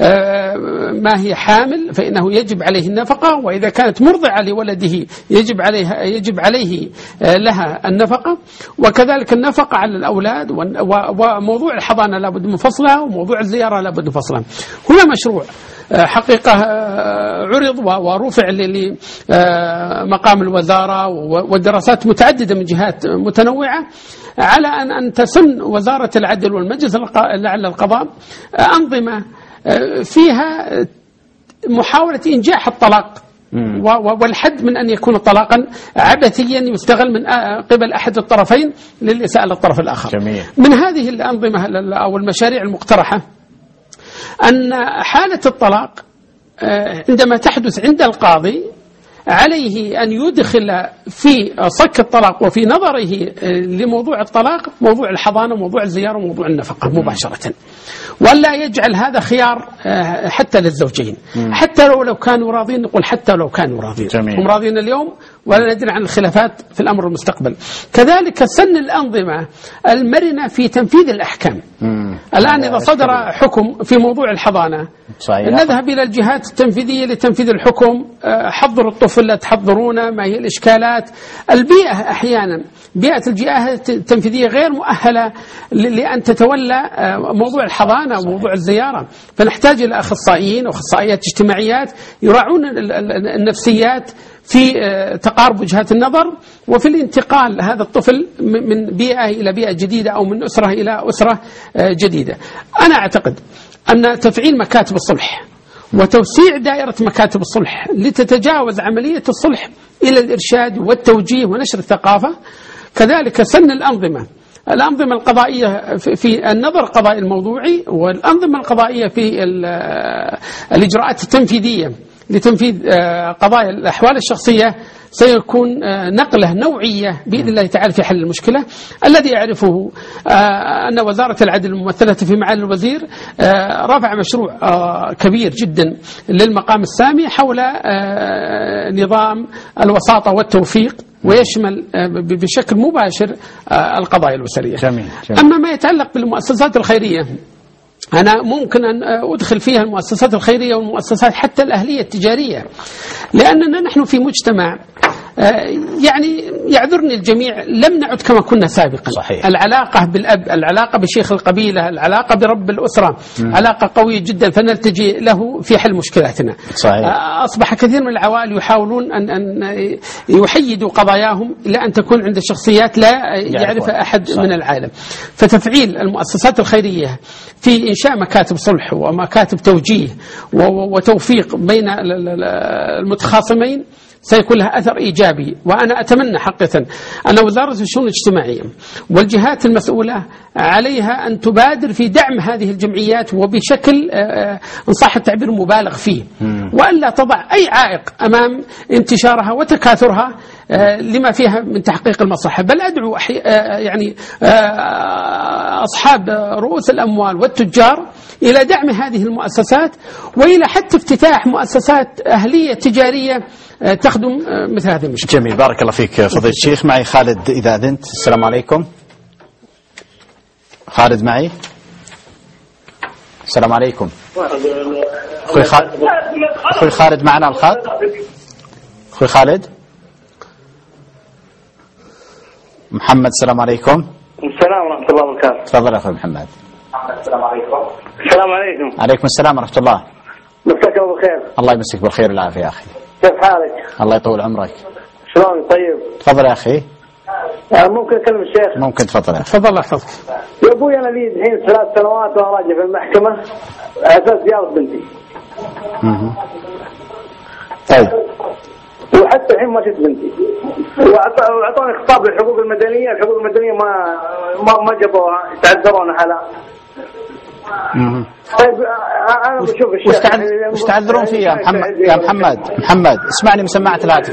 ما هي حامل فإنه يجب عليه النفقة، وإذا كانت مرضعة لولده يجب عليه لها النفقة، وكذلك النفقة على الأولاد، وموضوع الحضانة لابد منفصلة، وموضوع الزيارة لابد منفصلة. هنا مشروع حقيقة عرض ورفع لمقام الوزارة والدراسات متعددة من جهات متنوعة على أن تسن وزارة العدل والمجلس الأعلى للقضاء أنظمة فيها محاولة إنجاح الطلاق والحد من أن يكون طلاقا عبثيا يستغل من قبل أحد الطرفين للإساءة للطرف الآخر. جميل. من هذه الأنظمة أو المشاريع المقترحة أن حالة الطلاق عندما تحدث عند القاضي عليه أن يدخل في صك الطلاق وفي نظره لموضوع الطلاق موضوع الحضانة وموضوع الزيارة وموضوع النفقة مباشرة، ولا يجعل هذا خيار حتى للزوجين، حتى لو كانوا راضين، نقول حتى لو كانوا راضين، هم راضين اليوم ولا ندري عن الخلافات في الأمر المستقبل. كذلك سن الأنظمة المرنة في تنفيذ الأحكام. الآن إذا صدر حكم في موضوع الحضانة نذهب إلى الجهات التنفيذية لتنفيذ الحكم، حضروا الطفل لا تحضرونه، ما هي الإشكالات. البيئة أحيانا بيئة الجهات التنفيذية غير مؤهلة لأن تتولى موضوع الحضانة وموضوع الزيارة، فنحتاج إلى أخصائيين وأخصائيات اجتماعيات يراعون النفسيات في تقارب وجهات النظر وفي الانتقال هذا الطفل من بيئة إلى بيئة جديدة أو من أسرة إلى أسرة جديدة. أنا أعتقد أن تفعيل مكاتب الصلح وتوسيع دائرة مكاتب الصلح لتتجاوز عملية الصلح إلى الإرشاد والتوجيه ونشر الثقافة، كذلك سن الأنظمة القضائية في النظر القضائي الموضوعي، والأنظمة القضائية في الإجراءات التنفيذية لتنفيذ قضايا الأحوال الشخصية، سيكون نقلة نوعية بإذن الله تعالى في حل المشكلة. الذي أعرفه أن وزارة العدل الممثلة في معالي الوزير رفع مشروع كبير جدا للمقام السامي حول نظام الوساطة والتوفيق، ويشمل بشكل مباشر القضايا الأسرية. جميل. أما ما يتعلق بالمؤسسات الخيرية، أنا ممكن أن أدخل فيها المؤسسات الخيرية والمؤسسات حتى الأهلية التجارية، لأننا نحن في مجتمع يعني يعذرني الجميع لم نعد كما كنا سابقا. صحيح. العلاقة بالأب، العلاقة بشيخ القبيلة، العلاقة برب الأسرة علاقة قوية جدا، فنلتجئ له في حل مشكلاتنا. صحيح. أصبح كثير من العوائل يحاولون أن يحيدوا قضاياهم إلى أن تكون عند شخصيات لا يعرفها أحد. صحيح. من العالم. فتفعيل المؤسسات الخيرية في إنشاء مكاتب صلح ومكاتب توجيه وتوفيق بين المتخاصمين سيكون لها أثر إيجابي. وأنا أتمنى حقيقة أن وزارة الشؤون الاجتماعية والجهات المسؤولة عليها أن تبادر في دعم هذه الجمعيات وبشكل إن صح التعبير مبالغ فيه، وألا تضع أي عائق أمام انتشارها وتكاثرها لما فيها من تحقيق المصلحة. بل أدعو يعني أصحاب رؤوس الأموال والتجار إلى دعم هذه المؤسسات، وإلى حتى افتتاح مؤسسات أهلية تجارية تخدم مثل هذه المشكلة. جميل، بارك الله فيك فضيلة الشيخ. معي خالد إذا أذنت. السلام عليكم. خالد معي. السلام عليكم. أخوي خالد معنا الخط. أخوي خالد. محمد السلام عليكم. السلام ورحمة الله وبركاته. تفضل أخوي محمد. السلام عليكم. عليكم السلام ورحمة الله. مساك الله بالخير. الله يمسك بالخير والعافية يا أخي. كيف حالك؟ الله يطول عمرك. شلون طيب؟ تفضل يا أخي. ممكن أكلم الشيخ؟ ممكن تفضل يا أخي. تفضل الله يحفظك. يا أبوي أنا لي الحين 3 سنوات وأنا راجع في المحكمة على أساس زيارة بنتي. طيب. وحتى الحين ما شفت بنتي. وأعطوني خطاب للحقوق المدنية، الحقوق المدنية ما جابوها، يتعذرون حالها. طيب أنا بشوف الشيخ. وش تعذرون فيه يا محمد؟ يا محمد اسمعني بسماعة الهاتف.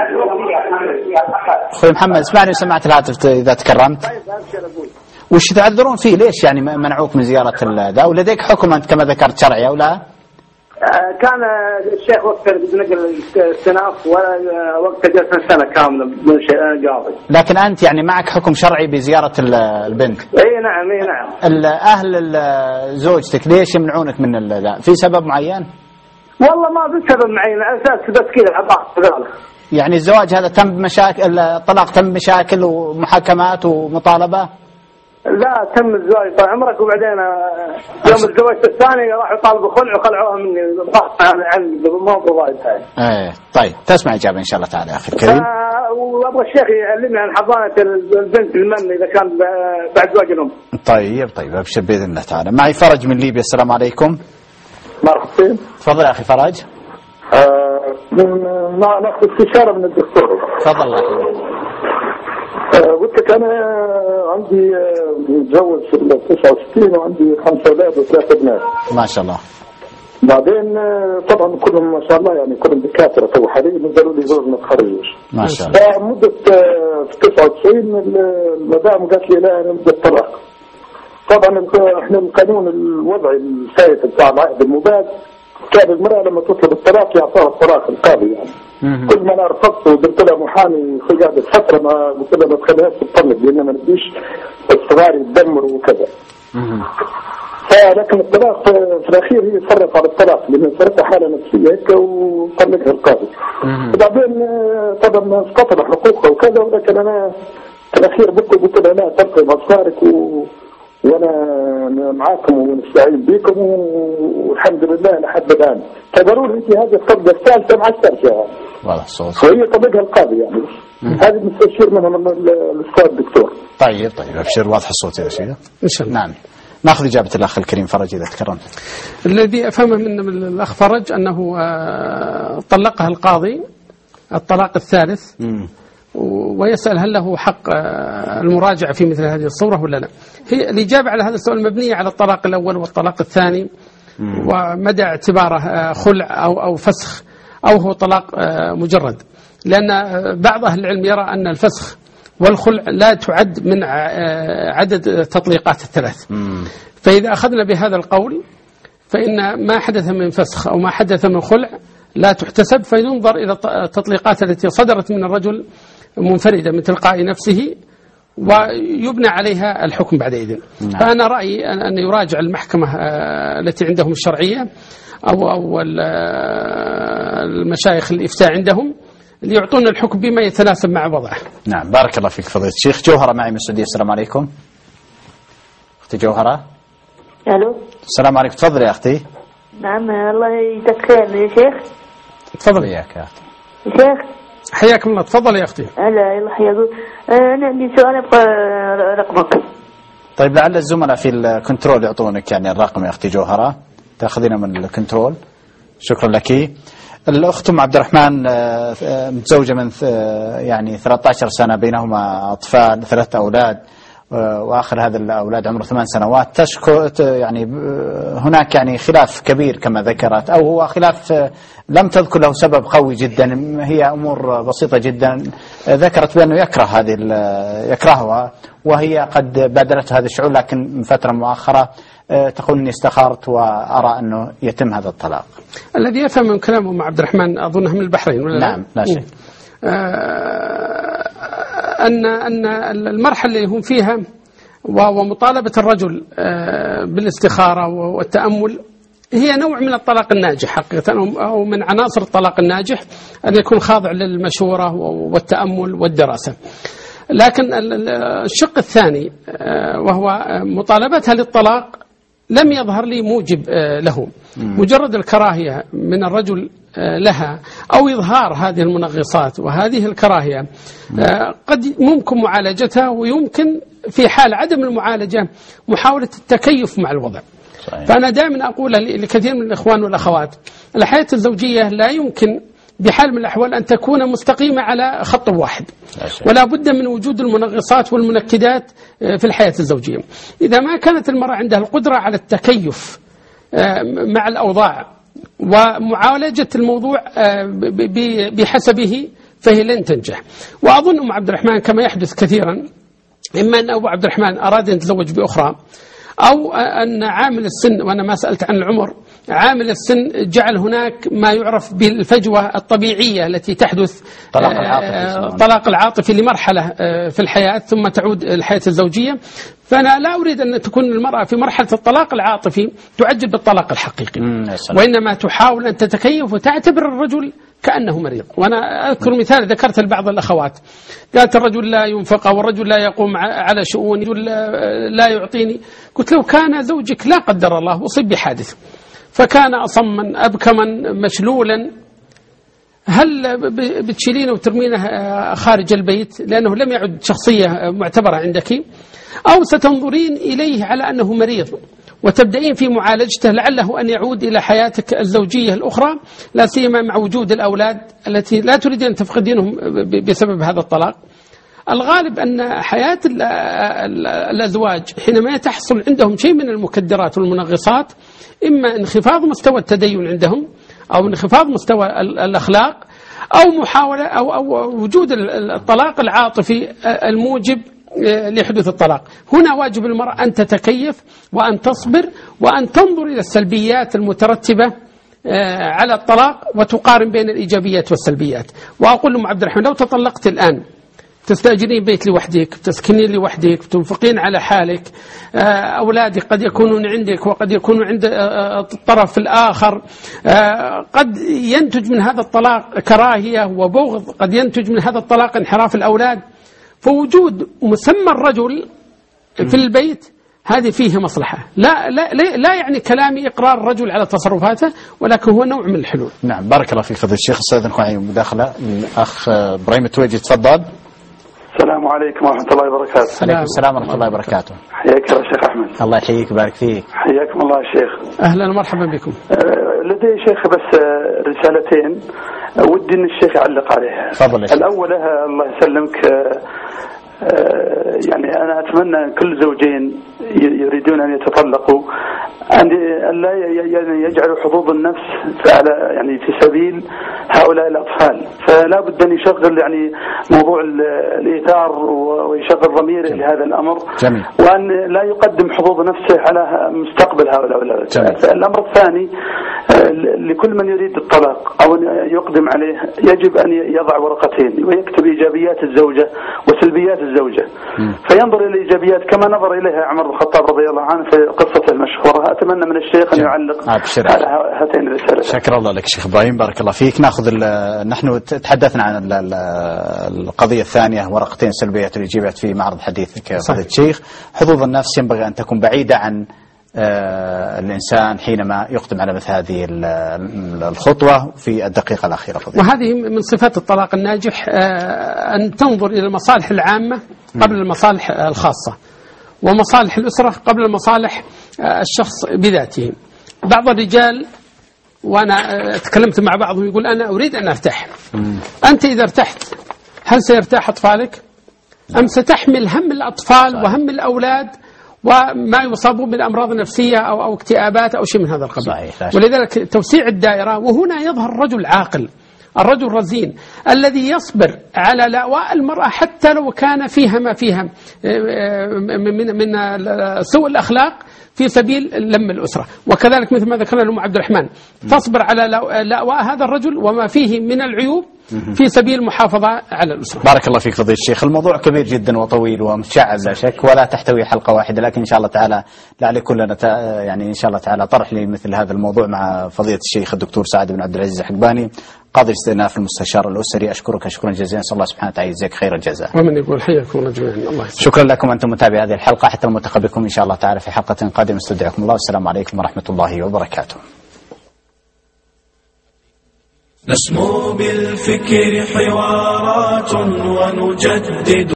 أخوي محمد اسمعني بسماعة الهاتف إذا تكرمت. وش تعذرون فيه؟ ليش يعني منعوك من زيارة ذا؟ ولديك حكم أنت كما ذكرت شرعي أو لا؟ كان الشيخ وقت نقل استئناف وقت جلسنا سنة كاملة من قاضي. لكن أنت يعني معك حكم شرعي بزيارة البنت؟ اي نعم. أهل زوجتك ليش يمنعونك من ذا؟ في سبب معين؟ والله ما في سبب معين، على أساس بس كذا عبارة. يعني الزواج هذا تم بمشاكل، الطلاق تم بمشاكل ومحاكمات ومطالبة؟ لا تم الزواج طال عمرك، وبعدين يوم الزواج الثاني راحوا طالبوا خلع وخلعوها مني ضغط عن الموضوع وايد هاي. طيب تسمع إجابة إن شاء الله تعالى يا أخي الكريم. وأبغى الشيخ يعلمني عن حضانة البنت المن إذا كان بعد زواج الأم. طيب أبشر بإذن الله تعالى. معي فرج من ليبيا. السلام عليكم. مرحبا. تفضل يا أخي فرج. ناخذ استشارة من الدكتور. تفضل الله. قلت لك أنا عندي متزوج في 69 وعندي 5 أولاد و3 بنات. ما شاء الله. بعدين طبعا كلهم ما شاء الله يعني كلهم دكاترة تو حاليا قالوا لي زوج متخرج. ما شاء الله. فمدة في 99 المدام قالت لي لا أنا مدة طلاق. طبعا احنا القانون الوضعي السائد بتاع العقد المباد كان المرأة لما تطلب الطلاق يعطاها الطلاق القاضي يعني. كل ما انا رفضت وقلت لها محامي في قاعدة فترة ما قلت لها ما تخليهاش تطلق لان ما نديش الصغار يتدمر وكذا. فلكن الطلاق في الاخير هي فرت على الطلاق لان صارت حالة نفسية هيك وطلقها القاضي. وبعدين طبعا قطع حقوقها وكذا، ولكن انا في الاخير قلت لها لا تبقي بأصغارك وانا معاكم ونستعين بكم والحمد لله لحد الان. فقالوا لي انت هذه الطلقه الثالثه ما عشترش واضح الصوت. وهي طلقها القاضي يعني. هذه مستشير منها من الاستاذ الدكتور. طيب ابشر واضح الصوت يا سيدي ان شاء الله. نعم. ناخذ اجابه الاخ الكريم فرج اذا تكرمت. الذي افهمه من الاخ فرج انه طلقها القاضي الطلاق الثالث. ويسأل هل له حق المراجعة في مثل هذه الصورة ولا لا. هي الإجابة على هذا السؤال مبنية على الطلاق الأول والطلاق الثاني ومدى اعتباره خلع أو فسخ أو هو طلاق مجرد، لأن بعض أهل العلم يرى أن الفسخ والخلع لا تعد من عدد تطليقات الثلاث. فإذا أخذنا بهذا القول فإن ما حدث من فسخ أو ما حدث من خلع لا تحتسب، فينظر إلى التطليقات التي صدرت من الرجل منفردة من تلقاء نفسه ويبنى عليها الحكم بعدئذ. فأنا رأيي أن يراجع المحكمة التي عندهم الشرعية أو المشايخ الإفتاء عندهم ليعطونا الحكم بما يتناسب مع وضعه. نعم بارك الله فيك فضيلة الشيخ. جوهرة معي من السعودية. السلام عليكم. أختي جوهرة. ألو. السلام عليكم. تفضلي يا أختي. نعم الله يجزاك خير يا شيخ. تفضل. حياك يا أختي. يا شيخ. حياكم الله. تفضل يا أختي. هلا يلا حياك. أنا عندي سؤال أبغى رقمك. طيب لعل الزملاء في الكنترول يعطونك يعني الرقم يا أختي جوهرة، تأخذينه من الكنترول. شكرا لك. الأخت أم عبد الرحمن متزوجة من يعني 13 سنة، بينهما أطفال 3 أولاد، وآخر هذا الأولاد عمره 8 سنوات. تشكو يعني هناك يعني خلاف كبير كما ذكرت، أو هو خلاف لم تذكر له سبب قوي جدا، هي أمور بسيطة جدا. ذكرت بأنه يكرهها وهي قد بادرت هذا الشعور، لكن من فترة مؤخرة تقول إني استخرت وأرى أنه يتم هذا الطلاق. الذي يفهم من كلامه مع عبد الرحمن أظنه من البحرين ولا نعم لا شيء. أن المرحلة اللي هم فيها ومطالبة الرجل بالاستخارة والتأمل هي نوع من الطلاق الناجح حقيقة، أو من عناصر الطلاق الناجح أن يكون خاضع للمشورة والتأمل والدراسة. لكن الشق الثاني وهو مطالبتها للطلاق لم يظهر لي موجب له، مجرد الكراهية من الرجل لها أو إظهار هذه المنغصات وهذه الكراهية قد ممكن معالجتها، ويمكن في حال عدم المعالجة محاولة التكيف مع الوضع. فأنا دائما أقول لكثير من الإخوان والأخوات الحياة الزوجية لا يمكن بحال من الأحوال أن تكون مستقيمة على خط واحد، ولا بد من وجود المنغصات والمنكدات في الحياة الزوجية. إذا ما كانت المرأة عندها القدرة على التكيف مع الأوضاع ومعالجة الموضوع بحسبه فهي لن تنجح. وأظن أم عبد الرحمن كما يحدث كثيرا، إما أن أبو عبد الرحمن أراد أن يتزوج بأخرى، أو أن عامل السن، وأنا ما سألت عن العمر، عامل السن جعل هناك ما يعرف بالفجوة الطبيعية التي تحدث، طلاق العاطفي لمرحلة في الحياة ثم تعود الحياة الزوجية. فأنا لا أريد أن تكون المرأة في مرحلة الطلاق العاطفي تعجل بالطلاق الحقيقي، وإنما تحاول أن تتكيف وتعتبر الرجل كأنه مريض. وأنا أذكر مثال ذكرت لبعض الأخوات، قالت الرجل لا ينفق أو الرجل لا يقوم على شؤوني، لا يعطيني. قلت له كان زوجك لا قدر الله أصيب بحادث فكان أصما أبكما مشلولا، هل بتشيلينه وترمينه خارج البيت لأنه لم يعد شخصية معتبرة عندك، أو ستنظرين إليه على أنه مريض وتبدأين في معالجته لعله أن يعود إلى حياتك الزوجية الأخرى، لا سيما مع وجود الأولاد التي لا تريدين أن تفقدينهم بسبب هذا الطلاق. الغالب أن حياة الأزواج حينما تحصل عندهم شيء من المكدرات والمنغصات، إما انخفاض مستوى التدين عندهم، أو انخفاض مستوى الأخلاق، أو محاولة أو وجود الطلاق العاطفي الموجب لحدوث الطلاق. هنا واجب المرأة أن تتكيف وأن تصبر وأن تنظر إلى السلبيات المترتبة على الطلاق وتقارن بين الإيجابيات والسلبيات. وأقول لأم عبد الرحمن لو تطلقت الآن تستأجرين بيت لوحدك، تسكنين لوحدك، تنفقين على حالك، أولادك قد يكونون عندك وقد يكونوا عند الطرف الآخر، قد ينتج من هذا الطلاق كراهية وبغض، قد ينتج من هذا الطلاق انحراف الأولاد. فوجود مسمى الرجل في البيت هذه فيه مصلحة. لا يعني كلامي إقرار الرجل على تصرفاته، ولكن هو نوع من الحلول. نعم، بارك الله فيك فضيلة الشيخ. استاذنكم على مداخلة الأخ إبراهيم التويجي، تفضل. السلام عليكم ورحمة الله وبركاته. عليكم السلام ورحمة الله وبركاته. حياك يا شيخ أحمد. الله يحييك ويبارك فيك. حياكم الله يا شيخ. أهلا ومرحبا بكم. لدي شيخ بس رسالتين ودي أن الشيخ يعلق عليها. تفضل. الأول الله يسلمك، يعني أنا أتمنى كل زوجين يريدون أن يتطلقوا أن لا يجعلوا حظوظ النفس يعني في سبيل هؤلاء الأطفال، فلا بد أن يشغل يعني موضوع الإيثار ويشغل ضميره لهذا الأمر. جميل. وأن لا يقدم حظوظ نفسه على مستقبل هؤلاء الأولاد. الأمر الثاني، لكل من يريد الطلاق أو أن يقدم عليه يجب أن يضع ورقتين ويكتب إيجابيات الزوجة وسلبيات الزوجة، فينظر إلى الإيجابيات كما نظر إليها عمر بن الخطاب رضي الله عنه في قصته المشهورة. أتمنى من الشيخ أن يعلق على هاتين الرسالتين. شكرا الله لك شيخ إبراهيم، بارك الله فيك. نحن تحدثنا عن القضية الثانية، ورقتين سلبيات والإيجابيات في معرض حديثك فضيلة الشيخ. حظوظ النفس ينبغي أن تكون بعيدة عن الإنسان حينما يقدم على مثل هذه الخطوة في الدقيقة الأخيرة فضيلة. وهذه من صفات الطلاق الناجح، أن تنظر إلى المصالح العامة قبل المصالح الخاصة، ومصالح الأسرة قبل المصالح الشخص بذاته. بعض الرجال، وأنا تكلمت مع بعضهم، يقول أنا أريد أن أرتاح. أنت إذا ارتحت هل سيرتاح أطفالك؟ أم ستحمل هم الأطفال وهم الأولاد وما يصابون بالأمراض النفسية أو اكتئابات أو شيء من هذا القبيل؟ ولذلك توسيع الدائرة، وهنا يظهر الرجل عاقل، الرجل الرزين الذي يصبر على لأواء المرأة حتى لو كان فيها ما فيها من سوء الأخلاق في سبيل لم الأسرة. وكذلك مثل ما ذكرنا لأم عبد الرحمن، تصبر على لأواء هذا الرجل وما فيه من العيوب في سبيل المحافظة على الأسرة. بارك الله فيك فضيلة الشيخ. الموضوع كبير جدا وطويل ومتشعب لا شك، ولا تحتوي حلقة واحدة، لكن إن شاء الله تعالى لعل كلنا يعني إن شاء الله تعالى طرح لمثل هذا الموضوع مع فضيلة الشيخ الدكتور سعد بن عبد العزيز الحقباني قاضي الاستئناف المستشار الأسري. أشكرك شكرا جزيلا، صلى الله سبحانه وتعالى يجزاك خير الجزاء. ومن يقول حياكم جميعا. الله يسلمك. شكرا لكم أنتم متابعي هذه الحلقة، حتى الملتقى بكم إن شاء الله تعالى في حلقة قادمة. استودعكم الله، والسلام عليكم ورحمة الله وبركاته. نسمو بالفكر حوارات ونجدد